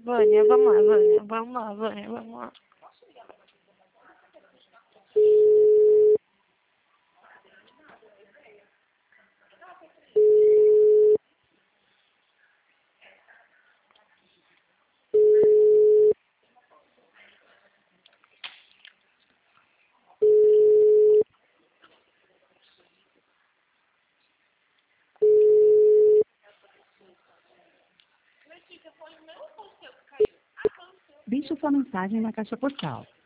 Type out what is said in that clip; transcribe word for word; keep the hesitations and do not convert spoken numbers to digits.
Vânia, vamos lá, Vânia. Vamos lá, Vânia, vamos lá. Deixe sua mensagem na caixa postal.